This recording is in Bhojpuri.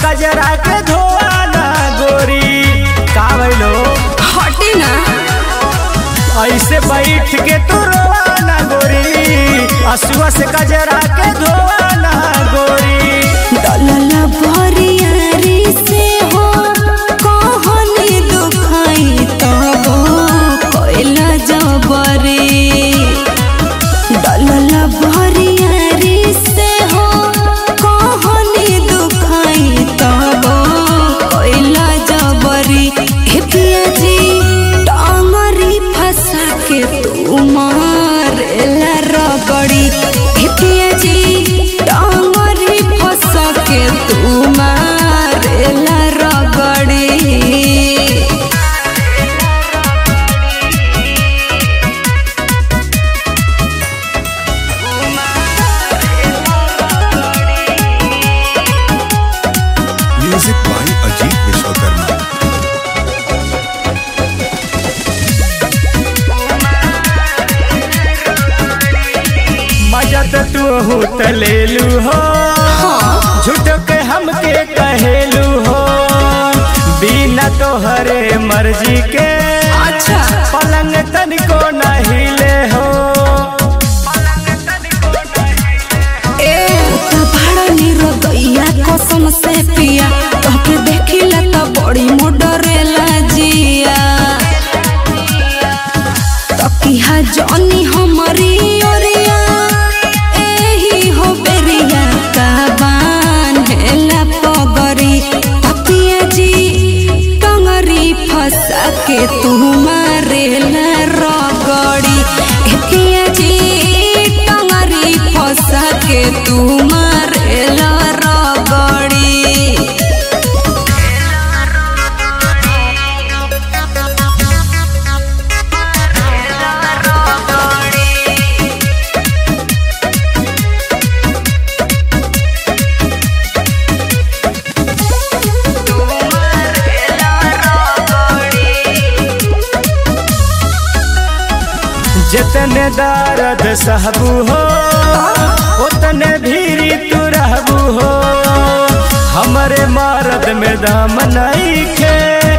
कजरा के धोआना गोरी कावलो हटी ना ऐसे बैठ के तू रोआना गोरी असुआ से कजरा के धोआना गोरी डलला भरियारी से हो कहनी दुखाई तब कोइला जबरी डलला भरियारी से हो कहनी दुखाई तब कोइला जबरी हे पिया जी टांगरी फंसा के तू मारेला रगड़ी हे पिया जी टांगरी फंसा के तू मारेला रगड़ी म्यूजिक बाय अजीत विश्वकर्मा। मजा तो तू होत लेलू हो झूठ के हमके कहेलू हो बिना तोहरे मर्जी के अच्छा पलंग तनिको नहीं ले हो भाड़ा निरो दैया कसम से पिया तोके देखिला त बड़ी मोडरेला जिया तकिहा जनी हमरी ओरिया एही हो बेरिया का बान्हेला पगरी तकिया जी टंगरी फंसा के तू मारेला रगड़ी तकिया जी टंगरी फंसा के तू मारेला रगड़ी जितने दर्द सहबू हो उतने भीरी तू रहबू हो हमरे मर्द में दम नहीं खे